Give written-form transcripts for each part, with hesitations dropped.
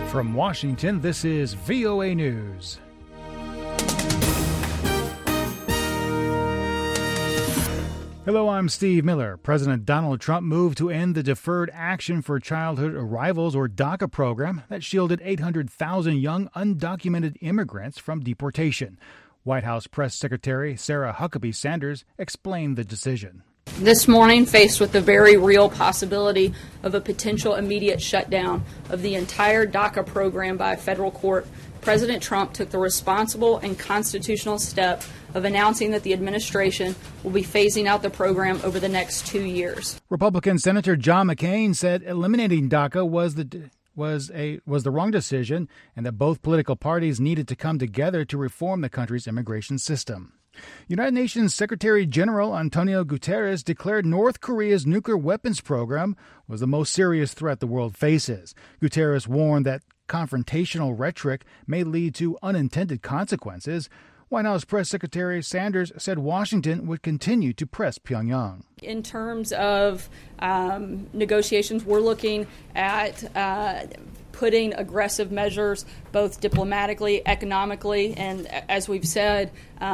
From Washington, this is VOA News. Hello, I'm Steve Miller. President Donald Trump moved to end the Deferred Action for Childhood Arrivals, or DACA program, that shielded 800,000 young undocumented immigrants from deportation. White House Press Secretary Sarah Huckabee Sanders explained the decision. This morning, faced with the very real possibility of a potential immediate shutdown of the entire DACA program by a federal court, President Trump took the responsible and constitutional step of announcing that the administration will be phasing out the program over the next 2 years. Republican Senator John McCain said eliminating DACA was the wrong decision and that both political parties needed to come together to reform the country's immigration system. United Nations Secretary General Antonio Guterres declared North Korea's nuclear weapons program was the most serious threat the world faces. Guterres warned that confrontational rhetoric may lead to unintended consequences. White House Press Secretary Sanders said Washington would continue to press Pyongyang. In terms of negotiations, we're looking at putting aggressive measures, both diplomatically, economically, and as we've said,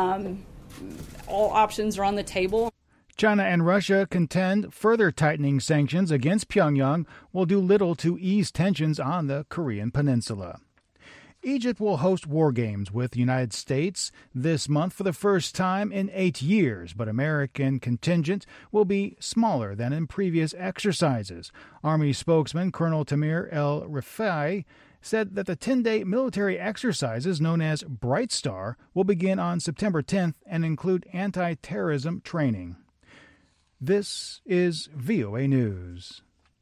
all options are on the table. China and Russia contend further tightening sanctions against Pyongyang will do little to ease tensions on the Korean peninsula. Egypt will host war games with the United States this month for the first time in 8 years, but American contingent will be smaller than in previous exercises. Army spokesman Colonel Tamir El-Rifai said that the 10-day military exercises known as Bright Star will begin on September 10th and include anti-terrorism training. This is VOA News.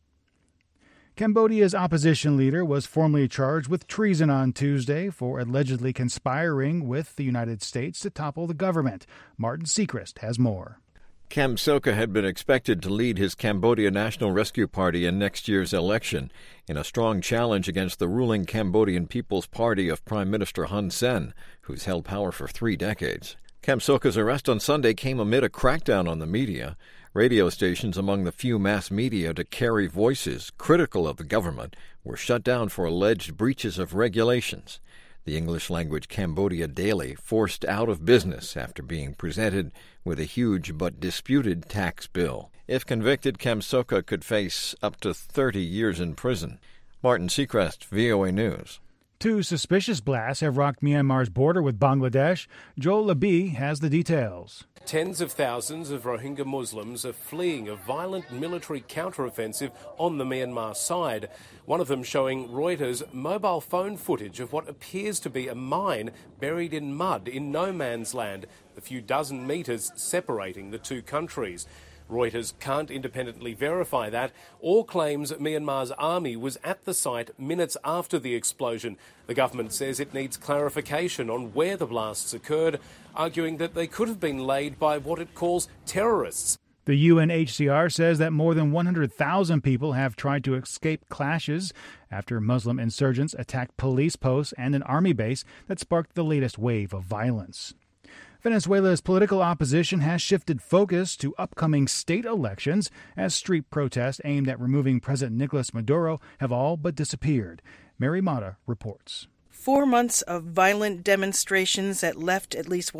Cambodia's opposition leader was formally charged with treason on Tuesday for allegedly conspiring with the United States to topple the government. Martin Seacrest has more. Kem Sokha had been expected to lead his Cambodia National Rescue Party in next year's election in a strong challenge against the ruling Cambodian People's Party of Prime Minister Hun Sen, who's held power for 3 decades. Kem Sokha's arrest on Sunday came amid a crackdown on the media. Radio stations among the few mass media to carry voices critical of the government were shut down for alleged breaches of regulations. The English-language Cambodia Daily forced out of business after being presented with a huge but disputed tax bill. If convicted, Kem Sokha could face up to 30 years in prison. Martin Seacrest, VOA News. 2 suspicious blasts have rocked Myanmar's border with Bangladesh. Joel Labie has the details. Tens of thousands of Rohingya Muslims are fleeing a violent military counteroffensive on the Myanmar side. One of them showing Reuters mobile phone footage of what appears to be a mine buried in mud in no man's land, a few dozen metres separating the 2 countries. Reuters can't independently verify that or claims Myanmar's army was at the site minutes after the explosion. The government says it needs clarification on where the blasts occurred, arguing that they could have been laid by what it calls terrorists. The UNHCR says that more than 100,000 people have tried to escape clashes after Muslim insurgents attacked police posts and an army base that sparked the latest wave of violence. Venezuela's political opposition has shifted focus to upcoming state elections as street protests aimed at removing President Nicolas Maduro have all but disappeared. Mary Mata reports. 4 months of violent demonstrations that left at least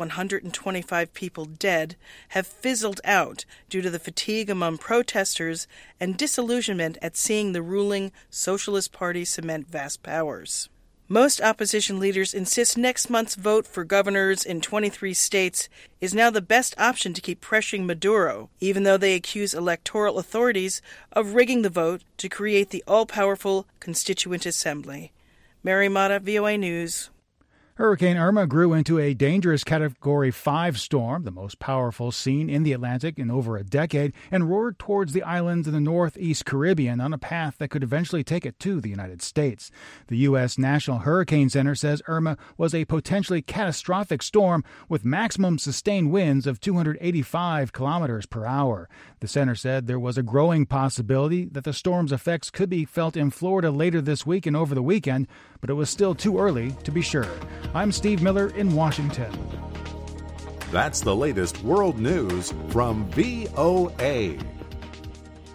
125 people dead have fizzled out due to the fatigue among protesters and disillusionment at seeing the ruling Socialist Party cement vast powers. Most opposition leaders insist next month's vote for governors in 23 states is now the best option to keep pressuring Maduro, even though they accuse electoral authorities of rigging the vote to create the all-powerful Constituent Assembly. Mary Mata, VOA News. Hurricane Irma grew into a dangerous Category 5 storm, the most powerful seen in the Atlantic in over a decade, and roared towards the islands in the northeast Caribbean on a path that could eventually take it to the United States. The U.S. National Hurricane Center says Irma was a potentially catastrophic storm with maximum sustained winds of 285 kilometers per hour. The center said there was a growing possibility that the storm's effects could be felt in Florida later this week and over the weekend, but it was still too early to be sure. I'm Steve Miller in Washington. That's the latest world news from VOA.